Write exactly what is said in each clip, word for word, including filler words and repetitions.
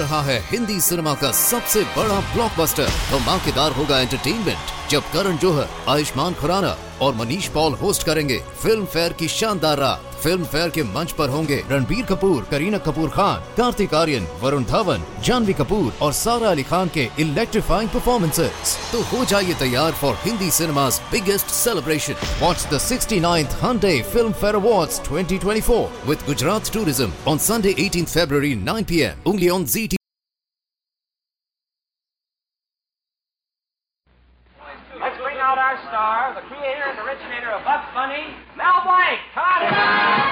रहा है हिंदी सिनेमा का सबसे बड़ा ब्लॉकबस्टर। धमाकेदार होगा एंटरटेनमेंट जब करण जौहर, आयुष्मान खुराना और मनीष पॉल होस्ट करेंगे फिल्म फेयर की शानदार रात। फिल्म फेयर के मंच पर होंगे रणबीर कपूर, करीना कपूर खान, कार्तिक आर्यन, वरुण धवन, जानवी कपूर और सारा अली खान के इलेक्ट्रीफाइंग परफॉर्मेंसेस। तो हो जाइए तैयार for Hindi cinema's biggest celebration. Watch the sixty-ninth Hyundai Film Fair Awards twenty twenty-four with Gujarat Tourism on Sunday eighteenth February nine p m only on Z T V. Let's bring out our star, the creator and originator of Bugs Bunny, Mel Blanc. Come on.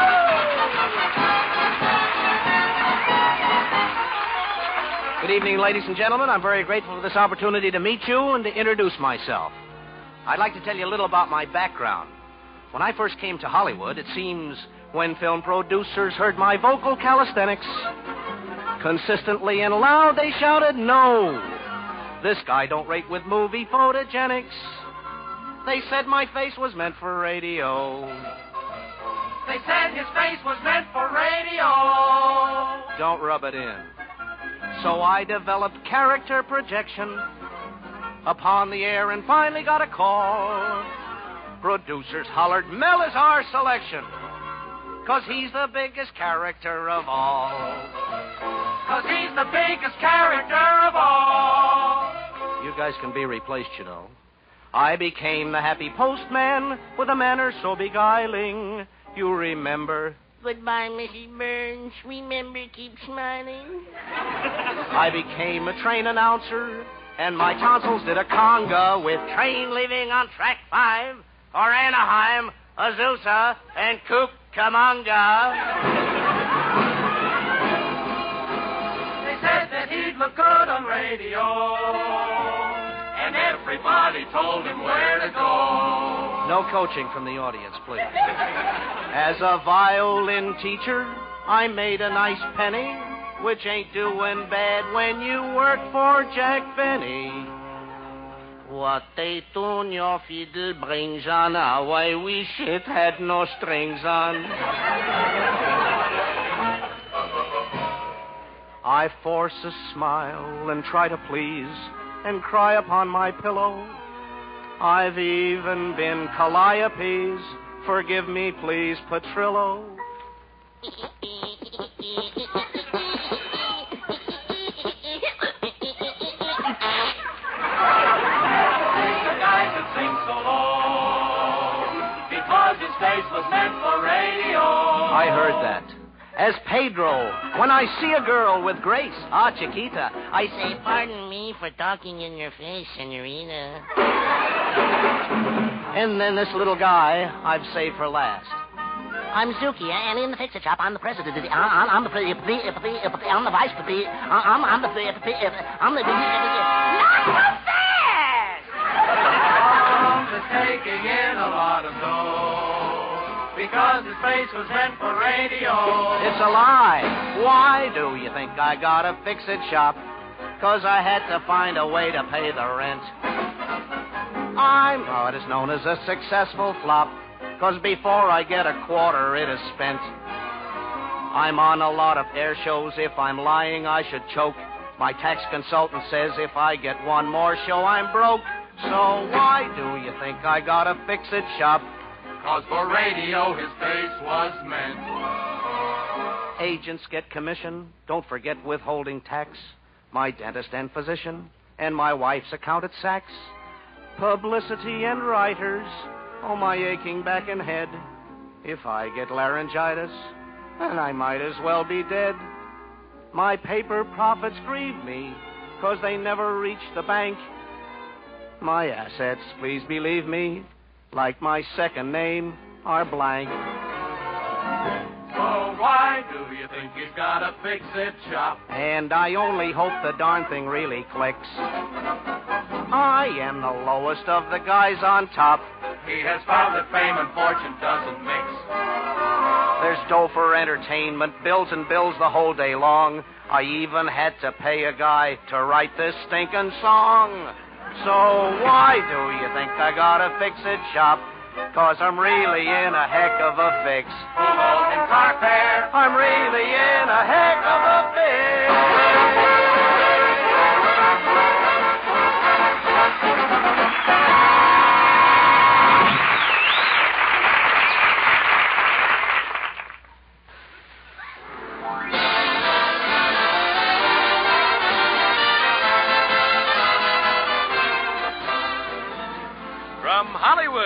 Good evening, ladies and gentlemen. I'm very grateful for this opportunity to meet you and to introduce myself. I'd like to tell you a little about my background. When I first came to Hollywood, it seems when film producers heard my vocal calisthenics, consistently and loud they shouted, "No! This guy don't rate with movie photogenics." They said my face was meant for radio. They said his face was meant for radio. Don't rub it in. So I developed character projection upon the air and finally got a call. Producers hollered, "Mel is our selection, 'cause he's the biggest character of all." 'Cause he's the biggest character of all. You guys can be replaced, you know. I became the happy postman with a manner so beguiling. You remember? Goodbye, Missus Burns. Remember, keep smiling. I became a train announcer, and my tonsils did a conga with train leaving on track five for Anaheim, Azusa, and Cucamonga. They said that he'd look good on radio, and everybody told him where to go. No coaching from the audience, please. As a violin teacher, I made a nice penny, which ain't doing bad when you work for Jack Benny. What a tune your fiddle brings on, how I wish it had no strings on. I force a smile and try to please and cry upon my pillow. I've even been Calliope's. Forgive me, please, Petrillo. The guy could sing so low because his face was meant for radio. I heard that. As Pedro, when I see a girl with grace, ah, Chiquita, I say, Pardon me for talking in your face, senorita. And then this little guy I've saved for last. I'm Zuki, and in the fix-it shop, I'm the president of the... I'm, I'm the... I'm the vice... I'm, I'm the... I'm the... Not so fast! Tom is taking in a lot of dough because his face was meant for radio. It's a lie. Why do you think I got a fix-it shop? 'Cause I had to find a way to pay the rent. I'm what is known as a successful flop, 'cause before I get a quarter, it is spent. I'm on a lot of air shows. If I'm lying, I should choke. My tax consultant says if I get one more show, I'm broke. So why do you think I got a fix-it shop? 'Cause for radio, his face was meant. Agents get commission. Don't forget withholding tax. My dentist and physician, and my wife's account at Saks. Publicity and writers, oh, my aching back and head. If I get laryngitis, then I might as well be dead. My paper profits grieve me, 'cause they never reach the bank. My assets, please believe me, like my second name, are blank. So why do you think he's got a fix-it shop? And I only hope the darn thing really clicks. I am the lowest of the guys on top. He has found that fame and fortune doesn't mix. There's dough for entertainment, bills and bills the whole day long. I even had to pay a guy to write this stinking song. So why do you think I got a fix-it shop? 'Cause I'm really in a heck of a fix. Full in car fare. I'm really in a heck of a fix.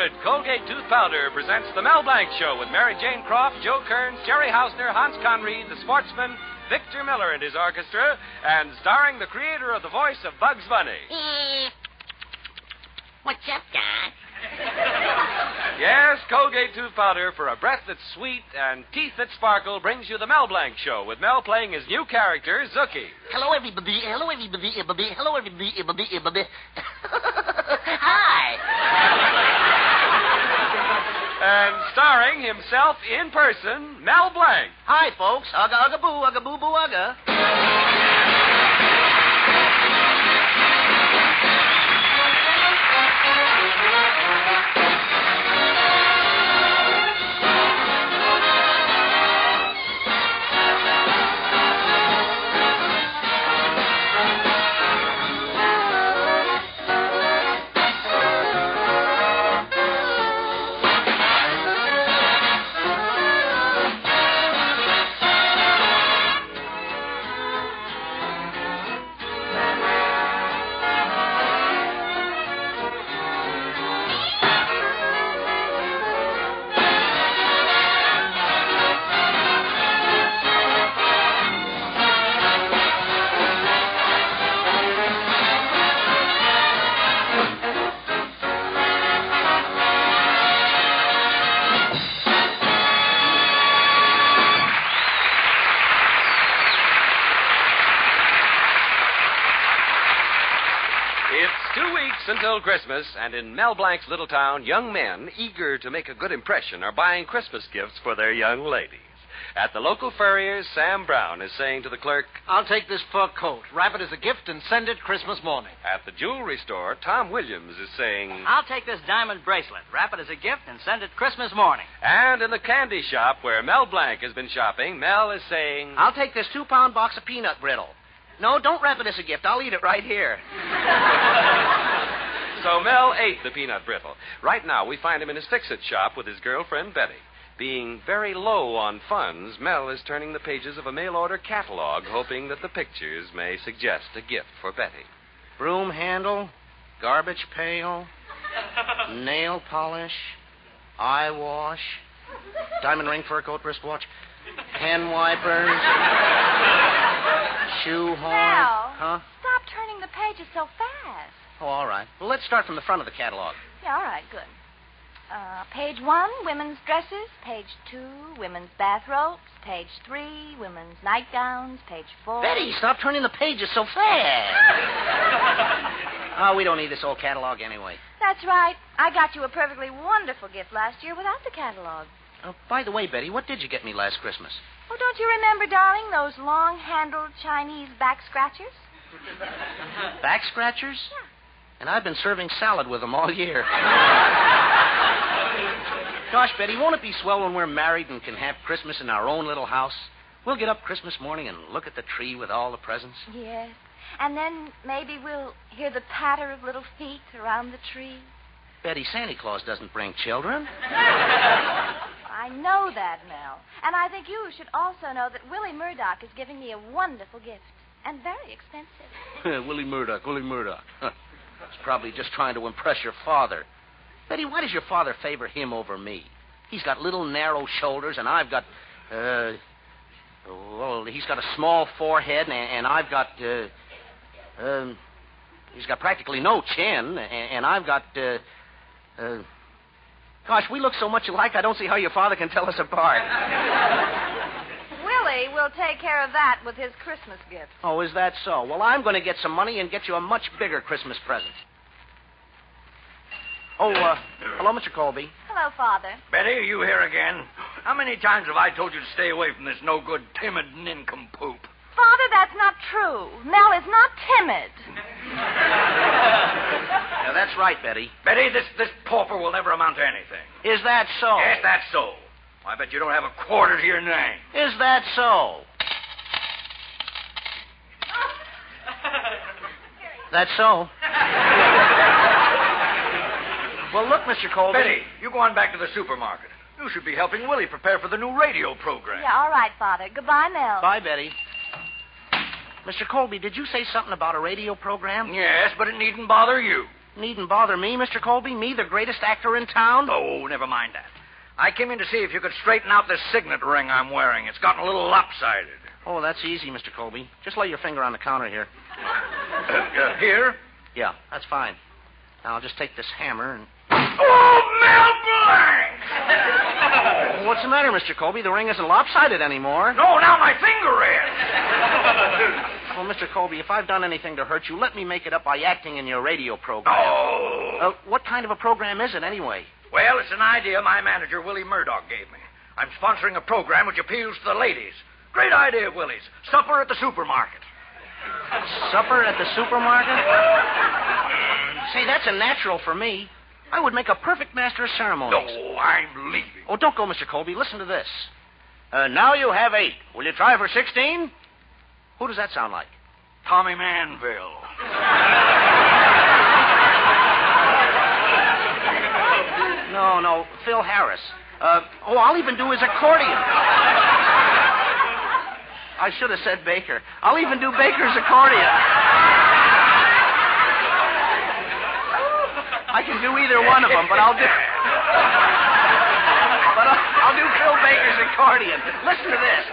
good Colgate Tooth Powder presents the Mel Blanc Show with Mary Jane Croft, Joe Kearns, Jerry Hausner, Hans Conried, the sportsman, Victor Miller and his orchestra, and starring the creator of the voice of Bugs Bunny. What's up, Doc? Yes, Colgate Tooth Powder for a breath that's sweet and teeth that sparkle brings you the Mel Blanc Show with Mel playing his new character, Zookie. Hello, everybody. Hello, everybody. everybody. Hello, everybody. everybody. everybody. Hi. And starring himself in person, Mel Blanc. Hi, folks. Ugga, ugga, boo, ugga, boo, boo, ugga. Until Christmas, and in Mel Blanc's little town, young men eager to make a good impression are buying Christmas gifts for their young ladies. At the local furrier's, Sam Brown is saying to the clerk, I'll take this fur coat, wrap it as a gift, and send it Christmas morning. At the jewelry store, Tom Williams is saying, I'll take this diamond bracelet, wrap it as a gift, and send it Christmas morning. And in the candy shop where Mel Blanc has been shopping, Mel is saying, I'll take this two-pound box of peanut brittle. No, don't wrap it as a gift. I'll eat it right here. So Mel ate the peanut brittle. Right now, we find him in his fix-it shop with his girlfriend, Betty. Being very low on funds, Mel is turning the pages of a mail-order catalog, hoping that the pictures may suggest a gift for Betty. Broom handle, garbage pail, nail polish, eye wash, diamond ring, fur coat, wristwatch, pen wipers, shoe horn. Mel, Huh? stop turning the pages so fast. Oh, all right. Well, let's start from the front of the catalog. Yeah, all right, good. Uh, page one, women's dresses. Page two, women's bathrobes. Page three, women's nightgowns. Page four. Betty, stop turning the pages so fast. Oh, we don't need this old catalog anyway. That's right. I got you a perfectly wonderful gift last year without the catalog. Oh, by the way, Betty, what did you get me last Christmas? Oh, don't you remember, darling, those long-handled Chinese back scratchers? Back scratchers? Yeah. And I've been serving salad with them all year. Gosh, Betty, won't it be swell when we're married and can have Christmas in our own little house? We'll get up Christmas morning and look at the tree with all the presents. Yes. And then maybe we'll hear the patter of little feet around the tree. Betty, Santa Claus doesn't bring children. I know that, Mel. And I think you should also know that Willie Murdoch is giving me a wonderful gift. And very expensive. Willie Murdoch, Willie Murdoch. He's probably just trying to impress your father. Betty, why does your father favor him over me? He's got little narrow shoulders, and I've got, uh, well, he's got a small forehead, and, and I've got, uh, um, he's got practically no chin, and, and I've got, uh, uh, gosh, we look so much alike, I don't see how your father can tell us apart. Willie will take care of that with his Christmas gift. Oh, is that so? Well, I'm going to get some money and get you a much bigger Christmas present. Oh, uh, hello, Mister Colby. Hello, Father. Betty, are you here again? How many times have I told you to stay away from this no-good, timid nincompoop? Father, that's not true. Mel is not timid. Yeah, that's right, Betty. Betty, this, this pauper will never amount to anything. Is that so? Yes, that's so. I bet you don't have a quarter to your name. Is that so? That's so. Well, look, Mister Colby. Betty, you go on back to the supermarket. You should be helping Willie prepare for the new radio program. Yeah, all right, Father. Goodbye, Mel. Bye, Betty. Mister Colby, did you say something about a radio program? Yes, but it needn't bother you. Needn't bother me, Mister Colby. Me, the greatest actor in town. Oh, never mind that. I came in to see if you could straighten out this signet ring I'm wearing. It's gotten a little lopsided. Oh, that's easy, Mister Colby. Just lay your finger on the counter here. Uh, uh, here? Yeah, that's fine. Now I'll just take this hammer and... Oh, Mel Blanc! Well, what's the matter, Mister Colby? The ring isn't lopsided anymore. No, now my finger is. Well, Mister Colby, if I've done anything to hurt you, let me make it up by acting in your radio program. Oh. Uh, what kind of a program is it, anyway? Well, it's an idea my manager, Willie Murdoch, gave me. I'm sponsoring a program which appeals to the ladies. Great idea, Willie's. Supper at the supermarket. Supper at the supermarket? Say, that's a natural for me. I would make a perfect master of ceremonies. No, I'm leaving. Oh, don't go, Mister Colby. Listen to this. Uh, now you have eight. Will you try for sixteen? Who does that sound like? Tommy Manville. No, no, Phil Harris. Uh, oh, I'll even do his accordion. I should have said Baker. I'll even do Baker's accordion. I can do either one of them, but I'll do... But I'll, I'll do Phil Baker's accordion. Listen to this.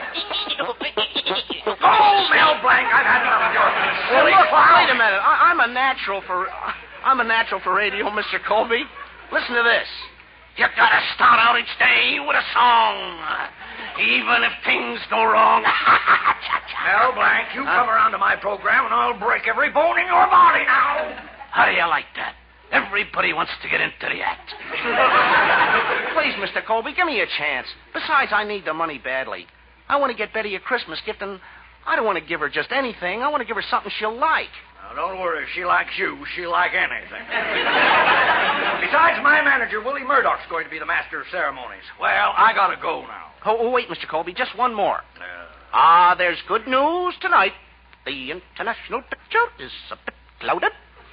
Oh, Mel Blanc, I've had enough of your Well, silly look, clown. wait a minute. I, I'm a natural for... I'm a natural for radio, Mister Colby. Listen to this. You gotta start out each day with a song, even if things go wrong. Mel Blanc, you come around to my program and I'll break every bone in your body now. How do you like that? Everybody wants to get into the act. Please, Mister Colby, give me a chance. Besides, I need the money badly. I want to get Betty a Christmas gift, and I don't want to give her just anything. I want to give her something she'll like. Now, don't worry. If she likes you, she'll like anything. Besides, my manager, Willie Murdoch's going to be the master of ceremonies. Well, I gotta go now. Oh, oh wait, Mister Colby, just one more. Uh, Ah, there's good news tonight. The international picture is a bit clouded.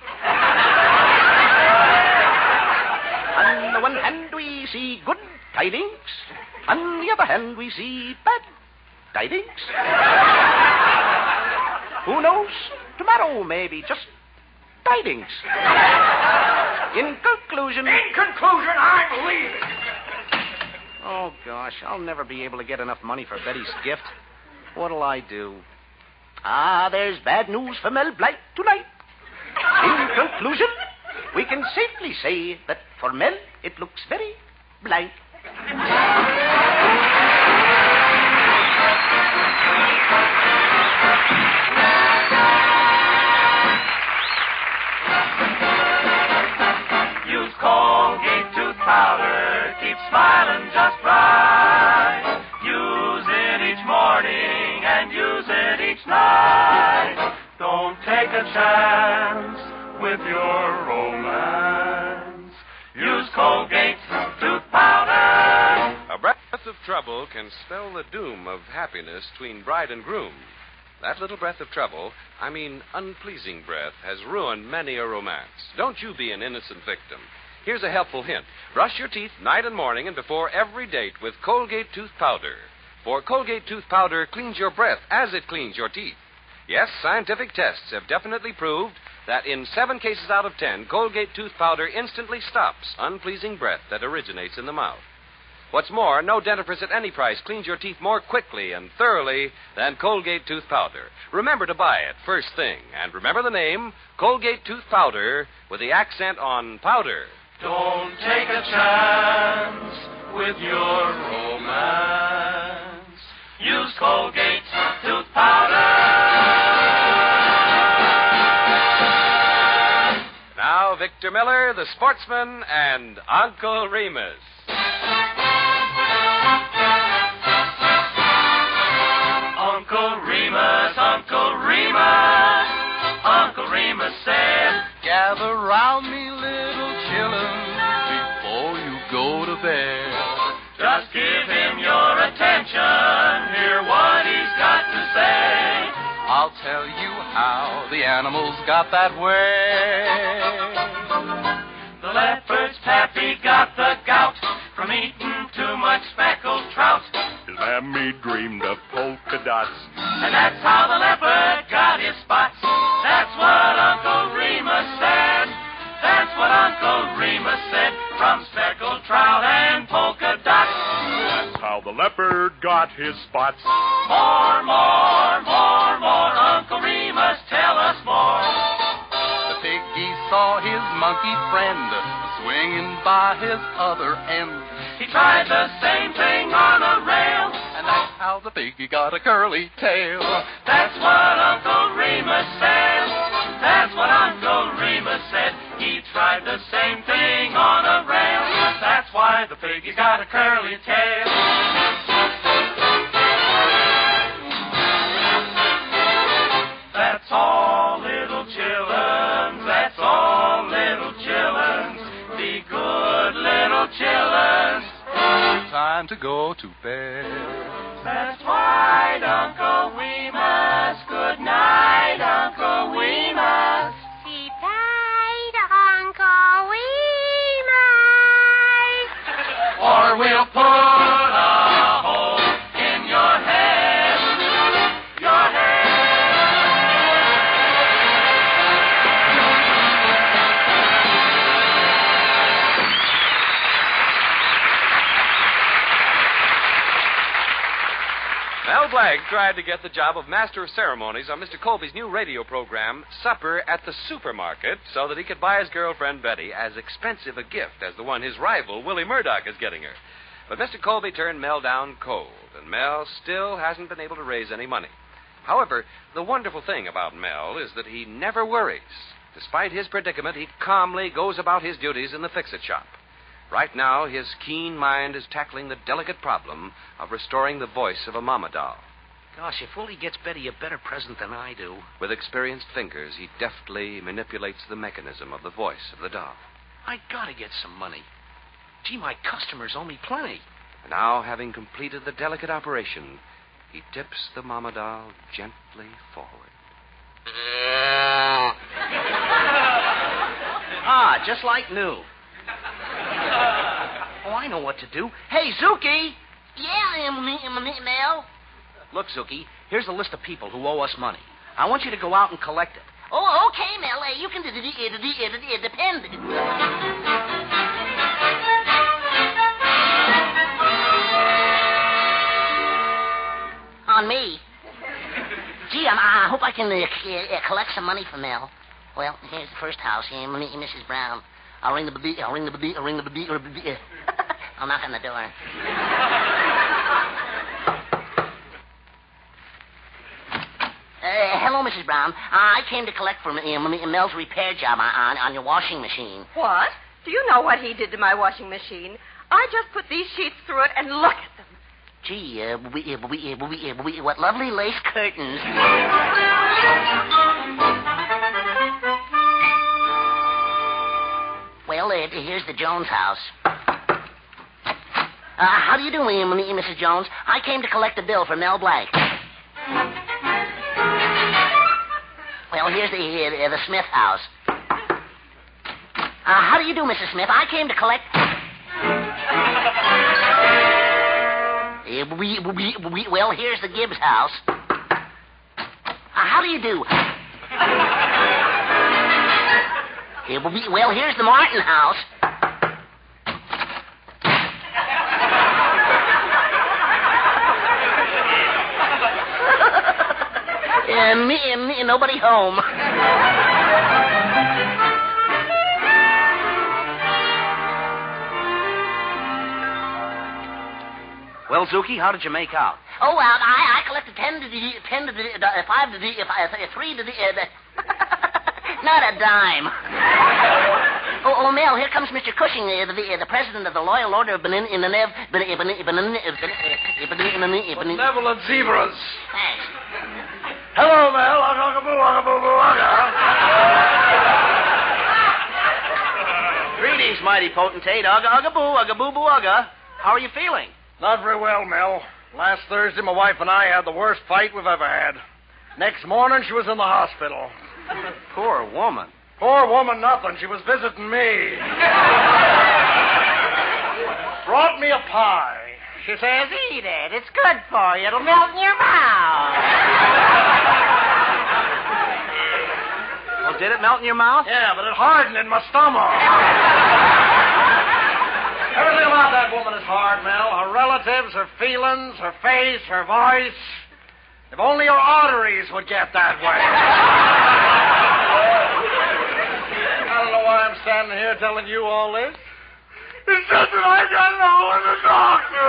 On the one hand, we see good tidings. On the other hand, we see bad tidings. Who knows? Tomorrow may be just tidings. In conclusion... in conclusion, I'm leaving. Oh, gosh, I'll never be able to get enough money for Betty's gift. What'll I do? Ah, there's bad news for Mel Blanc tonight. In conclusion, we can safely say that for Mel, it looks very blank. Use Colgate tooth powder, keep smiling just right. Use it each morning and use it each night. Don't take a chance with your romance. Use Colgate tooth powder. A breath of trouble can spell the doom of happiness between bride and groom. That little breath of trouble, I mean unpleasing breath, has ruined many a romance. Don't you be an innocent victim. Here's a helpful hint. Brush your teeth night and morning and before every date with Colgate tooth powder. For Colgate tooth powder cleans your breath as it cleans your teeth. Yes, scientific tests have definitely proved that in seven cases out of ten, Colgate tooth powder instantly stops unpleasing breath that originates in the mouth. What's more, no dentifrice at any price cleans your teeth more quickly and thoroughly than Colgate tooth powder. Remember to buy it first thing. And remember the name, Colgate tooth powder, with the accent on powder. Don't take a chance with your romance. Use Colgate tooth powder. Now, Victor Miller, the sportsman, and Uncle Remus. Uncle Remus, Uncle Remus, Uncle Remus said, gather round me, little children, before you go to bed. just give him your attention, hear what he's got to say. I'll tell you how the animals got that way. The leopard's pappy got the gout from eating too much speckled trout. His mammy dreamed of polka dots. And that's how the leopard got his spots. That's what Uncle Remus said. That's got his spots. More, more, more, more. Uncle Remus, tell us more. The piggy saw his monkey friend swinging by his other end. He tried the same thing on a rail, and that's how the piggy got a curly tail. That's what Uncle Remus said. That's what Uncle Remus said. He tried the same thing on a rail. That's why the piggy's got a curly tail. That's all, little chillins. That's all, little chillins. Be good, little chillins. Time to go to bed. That's right, Uncle Remus. Good night, Uncle Remus. Sleep tight, Uncle Remus. Or we'll put a hole in your head. Your head. Mel Blanc tried to get the job of Master of Ceremonies on Mister Colby's new radio program, Supper at the Supermarket, so that he could buy his girlfriend Betty as expensive a gift as the one his rival, Willie Murdoch, is getting her. But Mister Colby turned Mel down cold, and Mel still hasn't been able to raise any money. However, the wonderful thing about Mel is that he never worries. Despite his predicament, he calmly goes about his duties in the fix-it shop. Right now, his keen mind is tackling the delicate problem of restoring the voice of a mama doll. Gosh, if Willie gets Betty a better present than I do. With experienced fingers, he deftly manipulates the mechanism of the voice of the doll. I gotta get some money. Gee, my customers owe me plenty. And now, having completed the delicate operation, he tips the mama doll gently forward. Ah, just like new. Oh, I know what to do. Hey, Zuki! Yeah, um, um, Mel. Look, Zuki, here's a list of people who owe us money. I want you to go out and collect it. Oh, okay, Mel. Uh, you can d- d- d- d- d- depend. On me. Gee, I'm, I hope I can uh, c- uh, collect some money from Mel. Well, here's the first house. Here, Missus Brown. I'll ring the b- I'll ring the b- I'll ring the b- b- I'll knock on the door. Uh, hello, Missus Brown. Uh, I came to collect for uh, Mel's repair job on, on your washing machine. What? Do you know what he did to my washing machine? I just put these sheets through it and look at them. Gee, uh, we, uh, we, uh, we, uh, we, what lovely lace curtains. Well, uh, here's the Jones house. Uh, how do you do, uh, Missus Jones? I came to collect a bill for Mel Blanc. Well, here's the uh, the Smith house. Uh, how do you do, Missus Smith? I came to collect. uh, we, we, we, well, here's the Gibbs house. Uh, how do you do? uh, we, well, here's the Martin house. Uh, me, uh, me, nobody home. Well, Zuki, how did you make out? Oh, well, I, I collected ten to the, ten to the, uh, five to the, uh, uh, three to the, uh, the not a dime. Oh, oh, Mel, here comes Mister Cushing, uh, the, uh, the president of the Loyal Order of Benin, in the Nev, Benin, Benin, Benin, Benin, Benin, Benevolent zebras. Thanks. Hello, Mel. Ugga-boo, ugga-boo, ugga. Greetings, mighty potentate. Ugga, ugga, boo, ugga, boo, boo, ugga. How are you feeling? Not very well, Mel. Last Thursday, my wife and I had the worst fight we've ever had. Next morning, she was in the hospital. Poor woman. Poor woman, nothing. She was visiting me. Brought me a pie. She says, Eat it. It's good for you. It'll melt in your mouth. Well, did it melt in your mouth? Yeah, but it hardened in my stomach. Everything about that woman is hard, Mel. Her relatives, her feelings, her face, her voice. If only her arteries would get that way. I don't know why I'm standing here telling you all this. It's just that I got no one to talk to.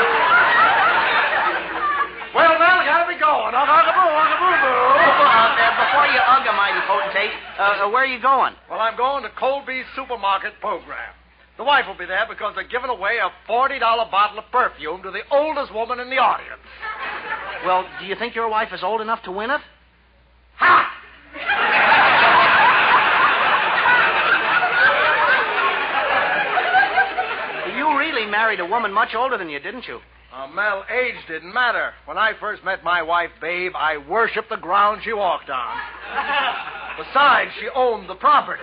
Well, Mel, I gotta be going. Ugga-boo, ugga-boo-boo. Uh, before you ugga, mighty potentate, uh, uh, where are you going? Well, I'm going to Colby's supermarket program. The wife will be there because they're giving away a forty dollar bottle of perfume to the oldest woman in the audience. Well, do you think your wife is old enough to win it? Ha! You really married a woman much older than you, didn't you? Uh, Mel, age didn't matter. When I first met my wife, Babe, I worshipped the ground she walked on. Besides, she owned the property.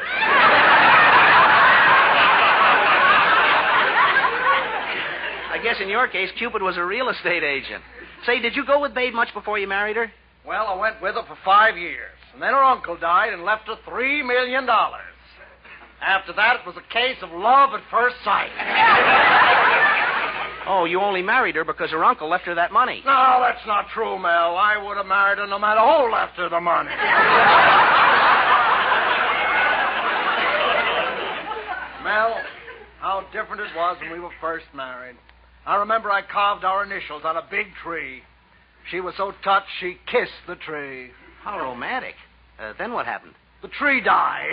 I guess in your case, Cupid was a real estate agent. Say, did you go with Babe much before you married her? Well, I went with her for five years. And then her uncle died and left her three million dollars. After that, it was a case of love at first sight. Oh, you only married her because her uncle left her that money. No, that's not true, Mel. I would have married her no matter who left her the money. Mel, how different it was when we were first married. I remember I carved our initials on a big tree. She was so touched, she kissed the tree. How romantic. Uh, then what happened? The tree died.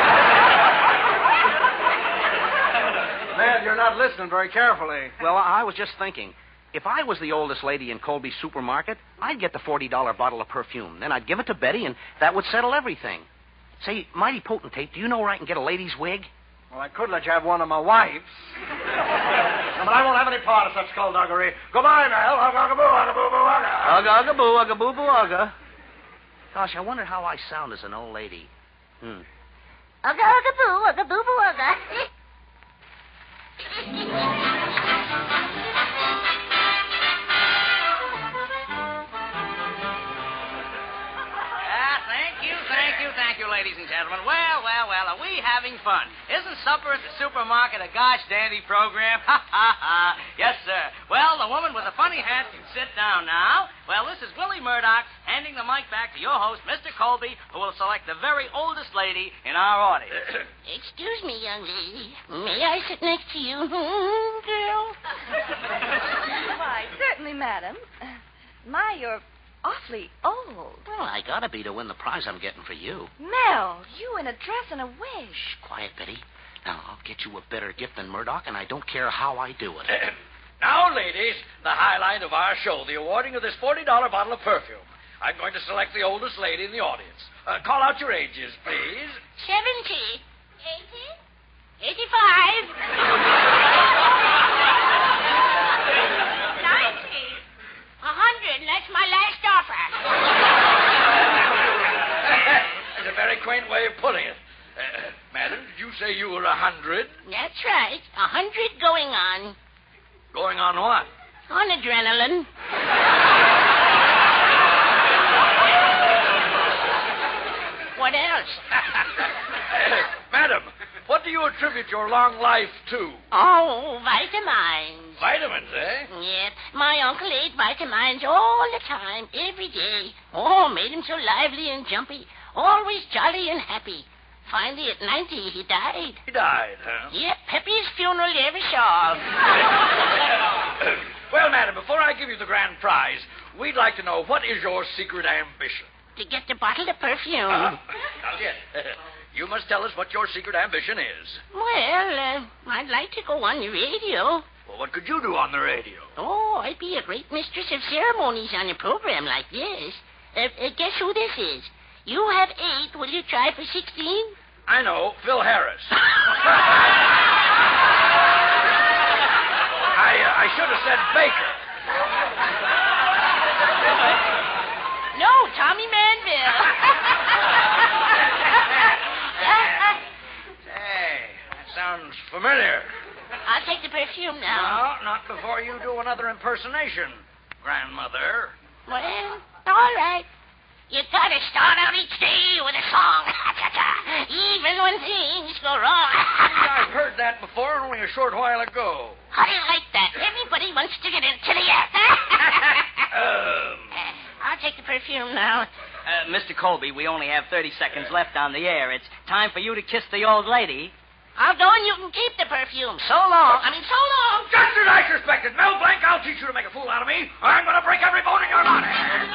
Man, you're not listening very carefully. Well, I was just thinking. If I was the oldest lady in Colby's supermarket, I'd get the forty dollar bottle of perfume. Then I'd give it to Betty, and that would settle everything. Say, mighty potentate, do you know where I can get a lady's wig? Well, I could let you have one of my wife's. No, but I won't have any part of such skullduggery. Goodbye, Mel. Ugga-boo, ugga-boo-boo, ugga. Ugga-ugga-boo, ugga-boo-boo, ugga. Gosh, I wonder how I sound as an old lady. Hmm. Ugga-ugga-boo, ugga-boo-boo, ugga. Thank you, thank you, ladies and gentlemen. Well, well, well, are we having fun? Isn't supper at the supermarket a gosh dandy program? Ha, ha, ha. Yes, sir. Well, the woman with the funny hat can sit down now. Well, this is Willie Murdoch handing the mic back to your host, Mister Colby, who will select the very oldest lady in our audience. Excuse me, young lady. May I sit next to you, hmm, girl? Why, certainly, madam. My, you're awfully old. Well, I gotta be to win the prize I'm getting for you. Mel, you in a dress and a wig. Shh, quiet, Betty. Now, I'll get you a better gift than Murdoch, and I don't care how I do it. Now, ladies, the highlight of our show, the awarding of this forty dollar bottle of perfume. I'm going to select the oldest lady in the audience. Uh, call out your ages, please. Seventy. Eighty. Eighty-five. Ninety. A hundred. That's my last offer. That's a very quaint way of putting it. Uh, madam, did you say you were a hundred? That's right. A hundred going on. Going on what? On adrenaline. What else? uh, madam, what do you attribute your long life to? Oh, vitamins. Vitamins, eh? Yep. My uncle ate vitamins all the time, every day. Oh, made him so lively and jumpy. Always jolly and happy. Finally, at ninety, he died. He died, huh? Yep, happiest funeral you ever saw. Well, madam, before I give you the grand prize, we'd like to know what is your secret ambition? To get the bottle of perfume. Uh, not yet. You must tell us what your secret ambition is. Well, uh, I'd like to go on the radio. Well, what could you do on the radio? Oh, I'd be a great mistress of ceremonies on a program like this. Uh, uh, guess who this is? You have eight. Will you try for sixteen? I know. Phil Harris. I, uh, I should have said Baker. No, Tommy Manville. Hey, that sounds familiar. I'll take the perfume now. No, not before you do another impersonation, grandmother. Well, all right. You gotta start out each day with a song. Even when things go wrong. I've heard that before, only a short while ago. How do you like that? Everybody wants to get into the act. Um, I'll take the perfume now. uh, Mister Colby, we only have thirty seconds left on the air. It's time for you to kiss the old lady. I'll go and you can keep the perfume. So long. I mean, so long. Just as I suspected. Mel Blanc, I'll teach you to make a fool out of me, or I'm going to break every bone in your body.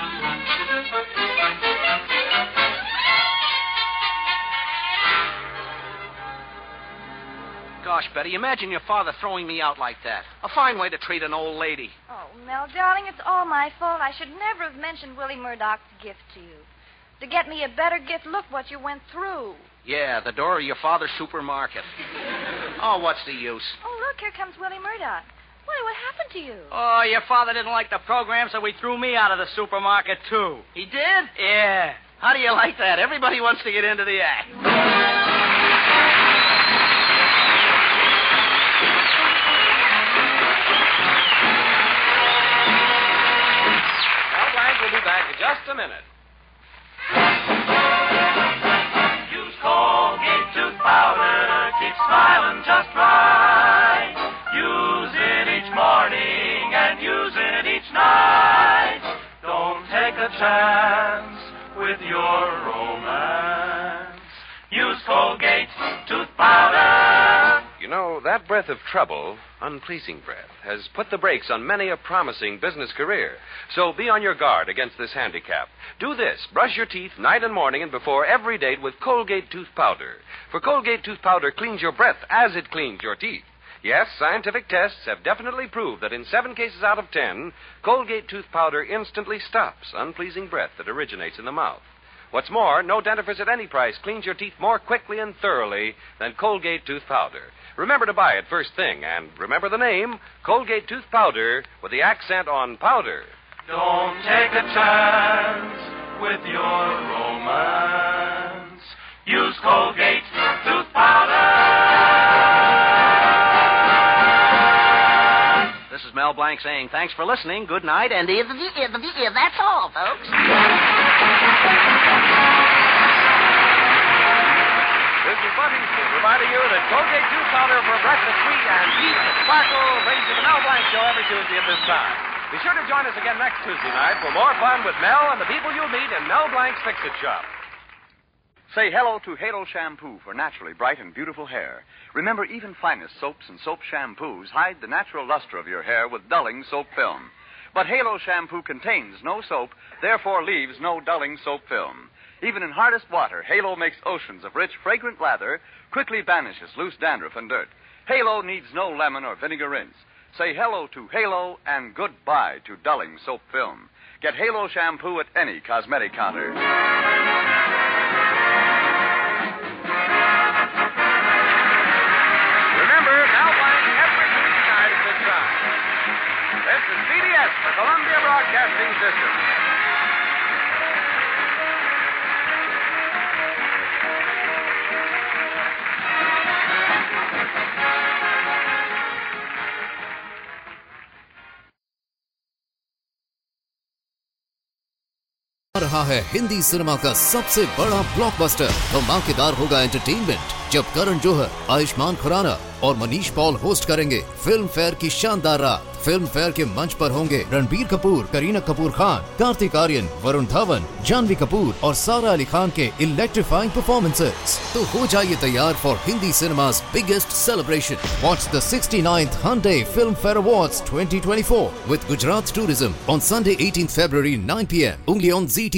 Gosh, Betty, imagine your father throwing me out like that. A fine way to treat an old lady. Oh, Mel, darling, it's all my fault. I should never have mentioned Willie Murdoch's gift to you. To get me a better gift, look what you went through. Yeah, the door of your father's supermarket. Oh, what's the use? Oh, look, here comes Willie Murdoch. Why, what happened to you? Oh, your father didn't like the program, so he threw me out of the supermarket, too. He did? Yeah. How do you like that? Everybody wants to get into the act. Mel Blanc will be back in just a minute. Use Colgate tooth powder, keep smiling just right. Use it each morning and use it each night. Don't take a chance with your romance. Use Colgate tooth powder. You know, that breath of trouble, unpleasing breath, has put the brakes on many a promising business career. So be on your guard against this handicap. Do this. Brush your teeth night and morning and before every date with Colgate tooth powder. For Colgate tooth powder cleans your breath as it cleans your teeth. Yes, scientific tests have definitely proved that in seven cases out of ten, Colgate tooth powder instantly stops unpleasing breath that originates in the mouth. What's more, no dentifrice at any price cleans your teeth more quickly and thoroughly than Colgate tooth powder. Remember to buy it first thing, and remember the name, Colgate tooth powder, with the accent on powder. Don't take a chance with your romance. Use Colgate tooth powder. This is Mel Blanc saying thanks for listening, good night, and... Yeah, yeah, yeah, that's all, folks. This is Bud Easton reminding you that Colgate tooth powder for a breath that's sweet and deep and sparkle brings you the Mel Blanc Show every Tuesday at this time. Be sure to join us again next Tuesday night for more fun with Mel and the people you'll meet in Mel Blanc's Fix-It Shop. Say hello to Halo Shampoo for naturally bright and beautiful hair. Remember, even finest soaps and soap shampoos hide the natural luster of your hair with dulling soap film. But Halo Shampoo contains no soap, therefore leaves no dulling soap film. Even in hardest water, Halo makes oceans of rich, fragrant lather, quickly banishes loose dandruff and dirt. Halo needs no lemon or vinegar rinse. Say hello to Halo and goodbye to dulling soap film. Get Halo Shampoo at any cosmetic counter. Remember, Mel Blanc every Tuesday night at this time. This is C B S, the Columbia Broadcasting System. रहा है Hindi cinema का सबसे बड़ा blockbuster. धमाकेदार होगा entertainment जब करण जौहर, आयुष्मान खुराना और Manish Paul host करेंगे फिल्म फेयर की शानदार रात। फिल्म फेयर के मंच पर होंगे रणबीर कपूर, करीना कपूर खान, कार्तिक आर्यन, वरुण धवन, जानवी कपूर और सारा अली खान के इलेक्ट्रीफाइंग परफॉर्मेंसेस। तो हो जाइए तैयार for Hindi cinema's biggest celebration. Watch the sixty-ninth Hyundai Film Fair Awards twenty twenty-four with Gujarat Tourism on Sunday eighteenth February nine p m only on Z T V.